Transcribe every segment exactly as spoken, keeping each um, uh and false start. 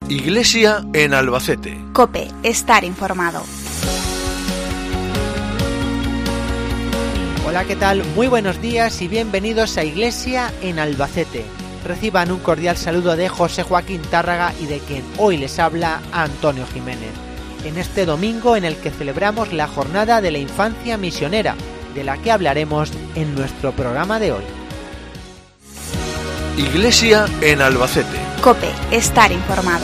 Iglesia en Albacete. COPE, estar informado. Hola, ¿qué tal? Muy buenos días y bienvenidos a Iglesia en Albacete. Reciban un cordial saludo de José Joaquín Tárraga y de quien hoy les habla Antonio Jiménez. En este domingo en el que celebramos la Jornada de la Infancia Misionera, de la que hablaremos en nuestro programa de hoy. Iglesia en Albacete. COPE, estar informado.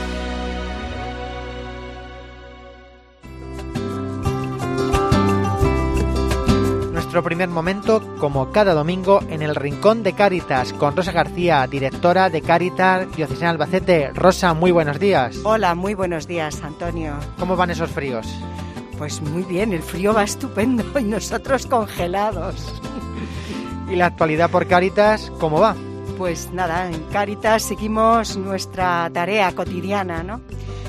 Nuestro primer momento, como cada domingo, en el Rincón de Cáritas, con Rosa García, directora de Cáritas Diocesana Albacete. Rosa, muy buenos días. Hola, muy buenos días, Antonio. ¿Cómo van esos fríos? Pues muy bien, el frío va estupendo y nosotros congelados. ¿Y la actualidad por Cáritas, cómo va? Pues nada, en Cáritas seguimos nuestra tarea cotidiana, ¿no?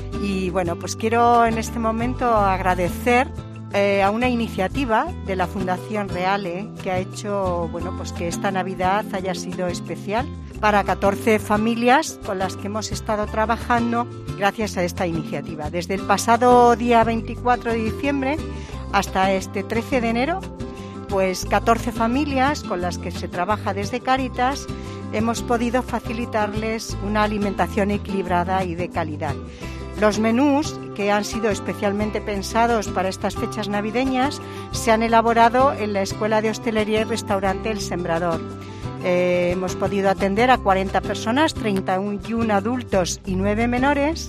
Y bueno, pues quiero en este momento agradecer eh, a una iniciativa de la Fundación Reale que ha hecho, bueno, pues que esta Navidad haya sido especial para catorce familias con las que hemos estado trabajando gracias a esta iniciativa. Desde el pasado día veinticuatro de diciembre hasta este trece de enero, pues catorce familias con las que se trabaja desde Cáritas hemos podido facilitarles una alimentación equilibrada y de calidad. Los menús, que han sido especialmente pensados para estas fechas navideñas, se han elaborado en la Escuela de Hostelería y Restaurante El Sembrador. Eh, hemos podido atender a cuarenta personas, treinta y uno adultos y nueve menores.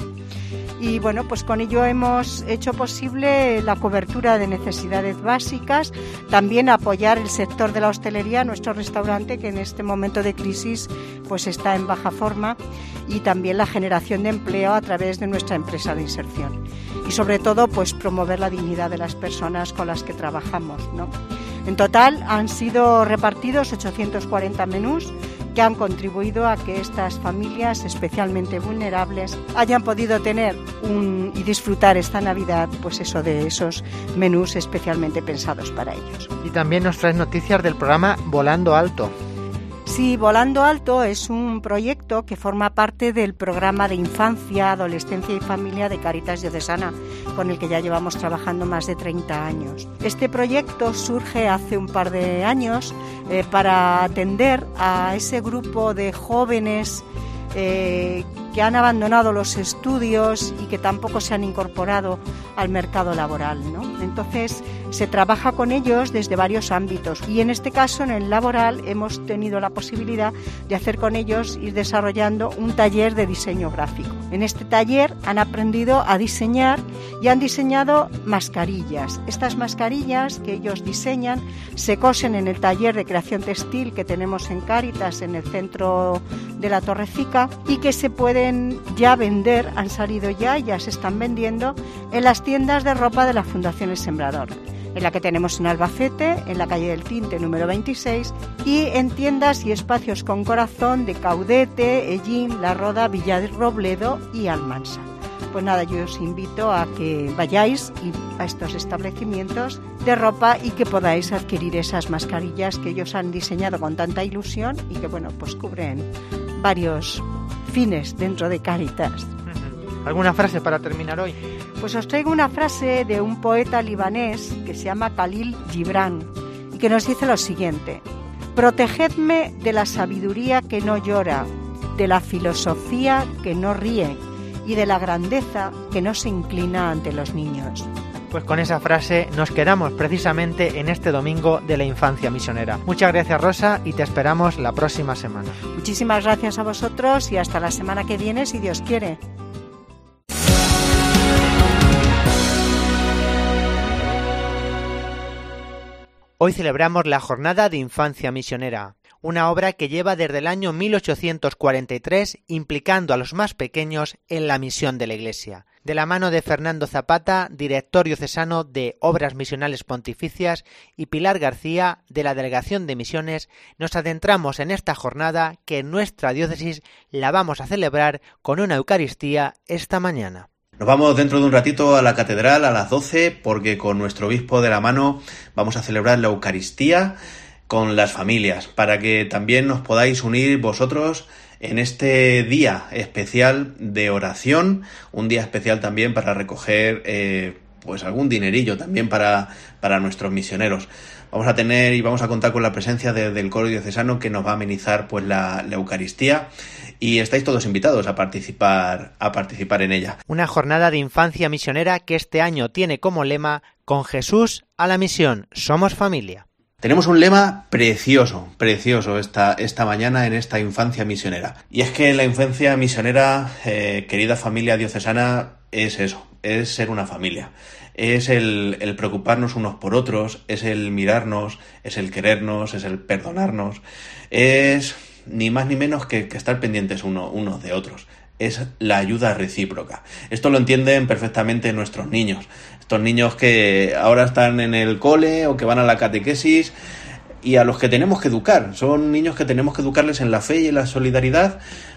Y bueno, pues con ello hemos hecho posible la cobertura de necesidades básicas, también apoyar el sector de la hostelería, nuestro restaurante que en este momento de crisis pues está en baja forma, y también la generación de empleo a través de nuestra empresa de inserción. Y sobre todo pues promover la dignidad de las personas con las que trabajamos, ¿no? En total han sido repartidos ochocientos cuarenta menús que han contribuido a que estas familias especialmente vulnerables hayan podido tener un, y disfrutar esta Navidad, pues eso, de esos menús especialmente pensados para ellos. Y también nos traes noticias del programa Volando Alto. Sí, Volando Alto es un proyecto que forma parte del programa de infancia, adolescencia y familia de Cáritas Diocesana, con el que ya llevamos trabajando más de treinta años. Este proyecto surge hace un par de años eh, para atender a ese grupo de jóvenes eh, que han abandonado los estudios y que tampoco se han incorporado al mercado laboral, ¿no? Entonces se trabaja con ellos desde varios ámbitos y en este caso en el laboral hemos tenido la posibilidad de hacer con ellos ir desarrollando un taller de diseño gráfico. En este taller han aprendido a diseñar y han diseñado mascarillas. Estas mascarillas que ellos diseñan se cosen en el taller de creación textil que tenemos en Cáritas, en el centro de la Torrecica, y que se pueden ya vender, han salido ya, ya se están vendiendo en las tiendas de ropa de la Fundación El Sembrador, en la que tenemos en Albacete, en la calle del Tinte número veintiséis, y en tiendas y espacios con corazón de Caudete, Ellín, La Roda, Villarrobledo y Almansa. Pues nada, yo os invito a que vayáis a estos establecimientos de ropa y que podáis adquirir esas mascarillas que ellos han diseñado con tanta ilusión y que, bueno, pues cubren varios fines dentro de Cáritas. ¿Alguna frase para terminar hoy? Pues os traigo una frase de un poeta libanés que se llama Khalil Gibran y que nos dice lo siguiente: protegedme de la sabiduría que no llora, de la filosofía que no ríe y de la grandeza que no se inclina ante los niños. Pues con esa frase nos quedamos precisamente en este domingo de la infancia misionera. Muchas gracias, Rosa, y te esperamos la próxima semana. Muchísimas gracias a vosotros y hasta la semana que viene, si Dios quiere. Hoy celebramos la Jornada de Infancia Misionera, una obra que lleva desde el año mil ochocientos cuarenta y tres implicando a los más pequeños en la misión de la Iglesia. De la mano de Fernando Zapata, director diocesano de Obras Misionales Pontificias, y Pilar García, de la Delegación de Misiones, nos adentramos en esta jornada que en nuestra diócesis la vamos a celebrar con una Eucaristía esta mañana. Nos vamos dentro de un ratito a la catedral a las doce porque con nuestro obispo de la mano vamos a celebrar la Eucaristía con las familias para que también nos podáis unir vosotros en este día especial de oración, un día especial también para recoger eh, pues algún dinerillo también para, para nuestros misioneros. Vamos a tener y vamos a contar con la presencia de, del coro diocesano que nos va a amenizar pues la, la Eucaristía, y estáis todos invitados a participar, a participar en ella. Una jornada de infancia misionera que este año tiene como lema Con Jesús a la misión, somos familia. Tenemos un lema precioso, precioso esta, esta mañana en esta infancia misionera. Y es que la infancia misionera, eh, querida familia diocesana, es eso, es ser una familia. Es el, el preocuparnos unos por otros, es el mirarnos, es el querernos, es el perdonarnos, es ni más ni menos que, que estar pendientes uno, unos de otros. Es la ayuda recíproca. Esto lo entienden perfectamente nuestros niños. Estos niños que ahora están en el cole o que van a la catequesis y a los que tenemos que educar. Son niños que tenemos que educarles en la fe y en la solidaridad,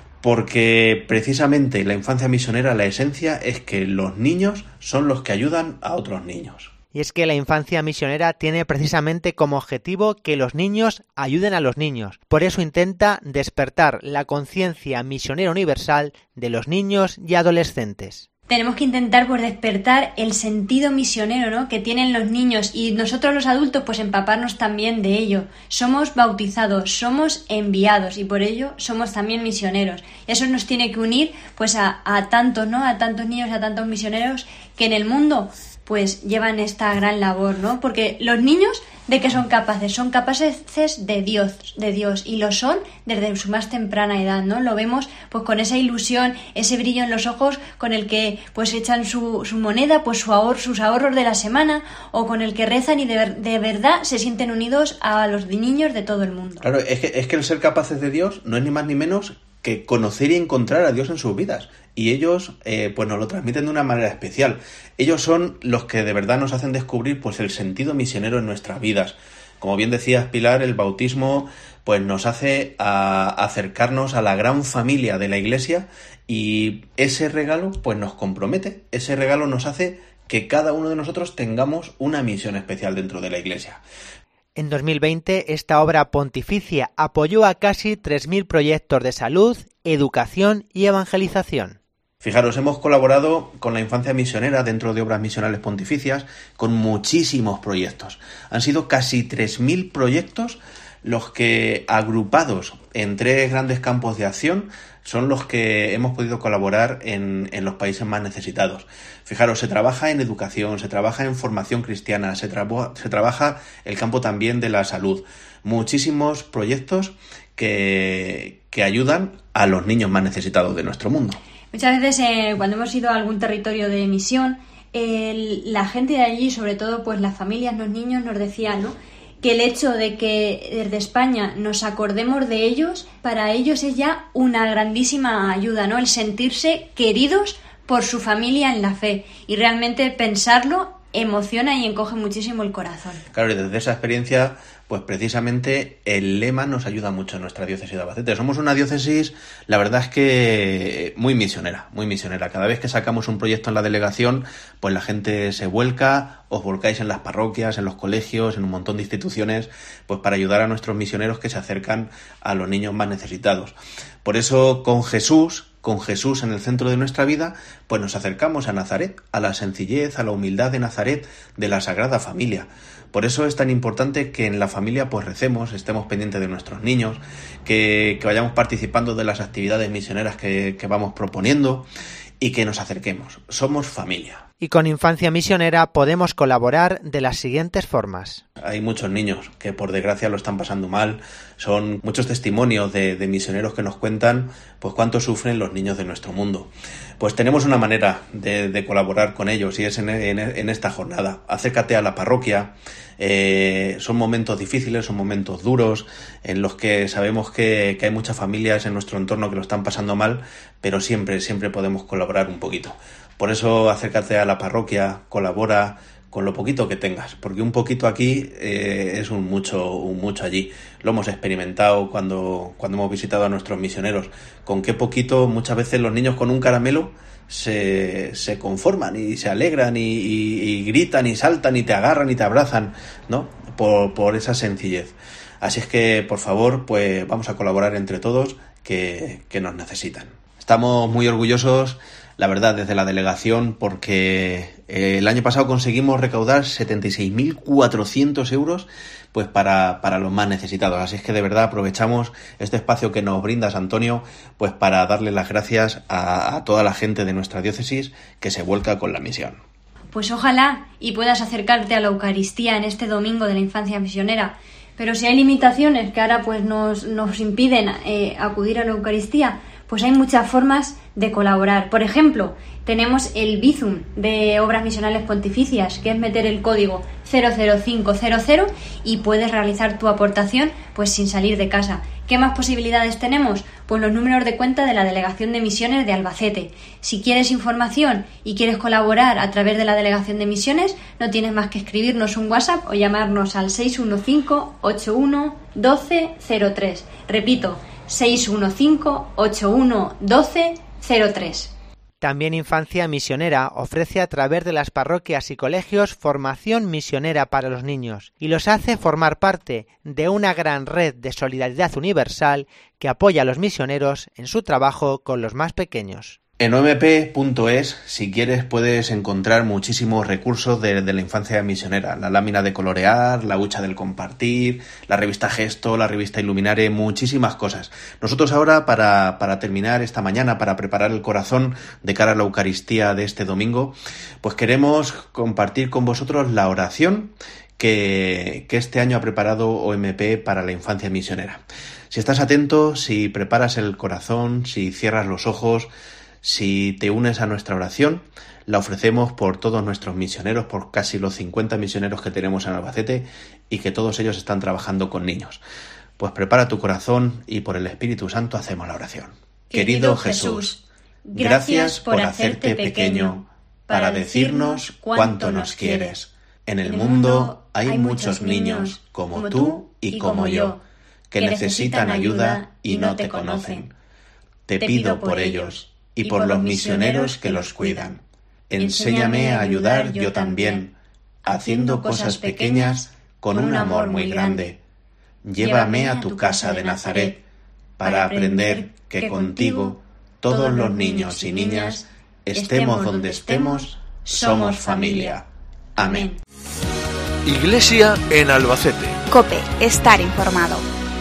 porque precisamente la infancia misionera, la esencia es que los niños son los que ayudan a otros niños. Y es que la infancia misionera tiene precisamente como objetivo que los niños ayuden a los niños. Por eso intenta despertar la conciencia misionera universal de los niños y adolescentes. Tenemos que intentar pues despertar el sentido misionero, ¿no?, que tienen los niños, y nosotros los adultos pues empaparnos también de ello. Somos bautizados, somos enviados y por ello somos también misioneros. Eso nos tiene que unir pues a, a tantos, ¿no?, a tantos niños, a tantos misioneros que en el mundo pues llevan esta gran labor, ¿no? Porque los niños, ¿de qué son capaces? Son capaces de Dios, de Dios, y lo son desde su más temprana edad, ¿no? Lo vemos pues con esa ilusión, ese brillo en los ojos con el que pues echan su, su moneda, pues su ahor, sus ahorros de la semana, o con el que rezan y de, de verdad se sienten unidos a los niños de todo el mundo. Claro, es que, es que el ser capaces de Dios no es ni más ni menos que conocer y encontrar a Dios en sus vidas. Y ellos eh, pues nos lo transmiten de una manera especial. Ellos son los que de verdad nos hacen descubrir pues el sentido misionero en nuestras vidas. Como bien decías, Pilar, el bautismo pues nos hace a acercarnos a la gran familia de la Iglesia, y ese regalo pues nos compromete. Ese regalo nos hace que cada uno de nosotros tengamos una misión especial dentro de la Iglesia. En dos mil veinte, esta obra pontificia apoyó a casi tres mil proyectos de salud, educación y evangelización. Fijaros, hemos colaborado con la infancia misionera dentro de obras misionales pontificias con muchísimos proyectos. Han sido casi tres mil proyectos los que, agrupados en tres grandes campos de acción, son los que hemos podido colaborar en, en los países más necesitados. Fijaros, se trabaja en educación, se trabaja en formación cristiana, se, tra- se trabaja el campo también de la salud. Muchísimos proyectos que, que ayudan a los niños más necesitados de nuestro mundo. Muchas veces eh, cuando hemos ido a algún territorio de misión, eh, la gente de allí, sobre todo pues las familias, los niños, nos decían, ¿no?, que el hecho de que desde España nos acordemos de ellos, para ellos es ya una grandísima ayuda, ¿no?, el sentirse queridos por su familia en la fe, y realmente pensarlo emociona y encoge muchísimo el corazón. Claro, y desde esa experiencia, pues precisamente el lema nos ayuda mucho en nuestra diócesis de Albacete. Somos una diócesis, la verdad es que muy misionera, muy misionera. Cada vez que sacamos un proyecto en la delegación, pues la gente se vuelca, os volcáis en las parroquias, en los colegios, en un montón de instituciones, pues para ayudar a nuestros misioneros que se acercan a los niños más necesitados. Por eso, con Jesús, con Jesús en el centro de nuestra vida, pues nos acercamos a Nazaret, a la sencillez, a la humildad de Nazaret, de la Sagrada Familia. Por eso es tan importante que en la familia pues recemos, estemos pendientes de nuestros niños, que, que vayamos participando de las actividades misioneras que, que vamos proponiendo, y que nos acerquemos. Somos familia. Y con Infancia Misionera podemos colaborar de las siguientes formas. Hay muchos niños que por desgracia lo están pasando mal. Son muchos testimonios de, de misioneros que nos cuentan pues cuánto sufren los niños de nuestro mundo. Pues tenemos una manera de, de colaborar con ellos, y es en, en, en esta jornada. Acércate a la parroquia. Eh, son momentos difíciles, son momentos duros, en los que sabemos que, que hay muchas familias en nuestro entorno que lo están pasando mal, pero siempre, siempre podemos colaborar un poquito. Por eso acércate a la parroquia, colabora con lo poquito que tengas, porque un poquito aquí eh, es un mucho, un mucho allí. Lo hemos experimentado cuando, cuando hemos visitado a nuestros misioneros. Con qué poquito, muchas veces los niños con un caramelo se, se conforman y se alegran y, y, y gritan y saltan y te agarran y te abrazan, ¿no? Por, por esa sencillez. Así es que, por favor, pues vamos a colaborar entre todos, que, que nos necesitan. Estamos muy orgullosos, la verdad, desde la delegación, porque el año pasado conseguimos recaudar setenta y seis mil cuatrocientos euros pues para, para los más necesitados. Así es que de verdad aprovechamos este espacio que nos brindas, Antonio, pues para darle las gracias a, a toda la gente de nuestra diócesis que se vuelca con la misión. Pues ojalá y puedas acercarte a la Eucaristía en este domingo de la infancia misionera. Pero si hay limitaciones que ahora pues nos, nos impiden eh, acudir a la Eucaristía, pues hay muchas formas de colaborar. Por ejemplo, tenemos el Bizum de Obras Misionales Pontificias, que es meter el código cero cero cinco cero cero y puedes realizar tu aportación pues sin salir de casa. ¿Qué más posibilidades tenemos? Pues los números de cuenta de la Delegación de Misiones de Albacete. Si quieres información y quieres colaborar a través de la Delegación de Misiones, no tienes más que escribirnos un WhatsApp o llamarnos al seis uno cinco, ocho uno, uno dos cero tres. Repito, seis uno cinco, ocho uno, uno dos cero tres. También Infancia Misionera ofrece a través de las parroquias y colegios formación misionera para los niños y los hace formar parte de una gran red de solidaridad universal que apoya a los misioneros en su trabajo con los más pequeños. En o m p punto es, si quieres, puedes encontrar muchísimos recursos de, de la infancia misionera. La lámina de colorear, la hucha del compartir, la revista Gesto, la revista Iluminare, muchísimas cosas. Nosotros ahora, para, para terminar esta mañana, para preparar el corazón de cara a la Eucaristía de este domingo, pues queremos compartir con vosotros la oración que, que este año ha preparado O M P para la infancia misionera. Si estás atento, si preparas el corazón, si cierras los ojos, si te unes a nuestra oración, la ofrecemos por todos nuestros misioneros, por casi los cincuenta misioneros que tenemos en Albacete y que todos ellos están trabajando con niños. Pues prepara tu corazón y por el Espíritu Santo hacemos la oración. Querido Jesús, gracias por hacerte pequeño para decirnos cuánto nos quieres. En el mundo hay muchos niños como tú y como yo que necesitan ayuda y no te conocen. Te pido por ellos y por los misioneros que los cuidan. Enséñame a ayudar yo también, haciendo cosas pequeñas con un amor muy grande. Llévame a tu casa de Nazaret para aprender que contigo todos los niños y niñas, estemos donde estemos, somos familia. Amén. Iglesia en Albacete. COPE, estar informado.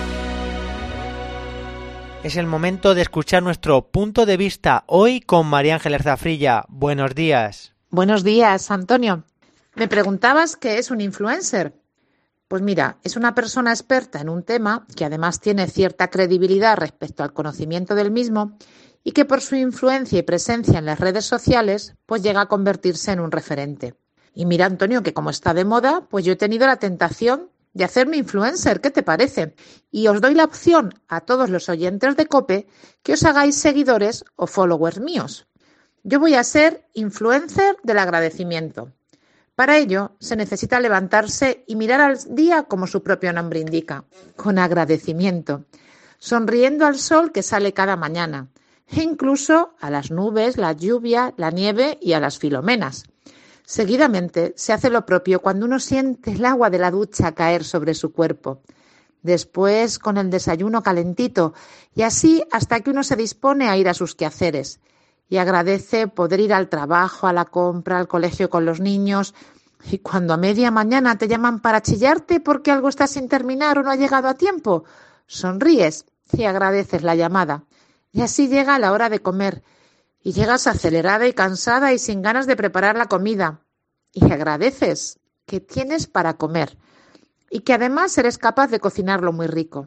Es el momento de escuchar nuestro punto de vista hoy con María Ángeles Zafrilla. Buenos días. Buenos días, Antonio. Me preguntabas qué es un influencer. Pues mira, es una persona experta en un tema que además tiene cierta credibilidad respecto al conocimiento del mismo y que por su influencia y presencia en las redes sociales pues llega a convertirse en un referente. Y mira, Antonio, que como está de moda, pues yo he tenido la tentación de hacerme influencer, ¿qué te parece? Y os doy la opción a todos los oyentes de COPE que os hagáis seguidores o followers míos. Yo voy a ser influencer del agradecimiento. Para ello se necesita levantarse y mirar al día como su propio nombre indica, con agradecimiento, sonriendo al sol que sale cada mañana, e incluso a las nubes, la lluvia, la nieve y a las filomenas. Seguidamente se hace lo propio cuando uno siente el agua de la ducha caer sobre su cuerpo. Después con el desayuno calentito y así hasta que uno se dispone a ir a sus quehaceres. Y agradece poder ir al trabajo, a la compra, al colegio con los niños. Y cuando a media mañana te llaman para chillarte porque algo está sin terminar o no ha llegado a tiempo, sonríes y agradeces la llamada. Y así llega la hora de comer. Y llegas acelerada y cansada y sin ganas de preparar la comida. Y agradeces que tienes para comer. Y que además eres capaz de cocinarlo muy rico.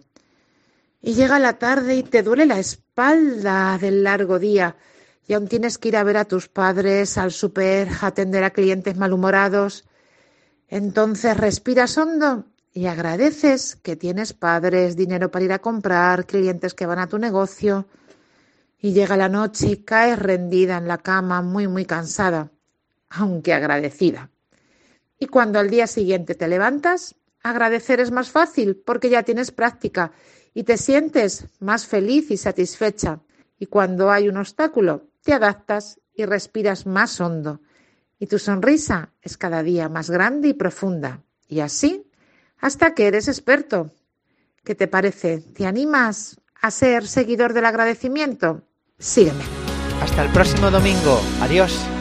Y llega la tarde y te duele la espalda del largo día. Y aún tienes que ir a ver a tus padres, al súper, a atender a clientes malhumorados. Entonces respiras hondo y agradeces que tienes padres, dinero para ir a comprar, clientes que van a tu negocio. Y llega la noche y caes rendida en la cama, muy, muy cansada, aunque agradecida. Y cuando al día siguiente te levantas, agradecer es más fácil porque ya tienes práctica y te sientes más feliz y satisfecha. Y cuando hay un obstáculo, te adaptas y respiras más hondo. Y tu sonrisa es cada día más grande y profunda. Y así, hasta que eres experto. ¿Qué te parece? ¿Te animas a ser seguidor del agradecimiento? Sígueme. Hasta el próximo domingo. Adiós.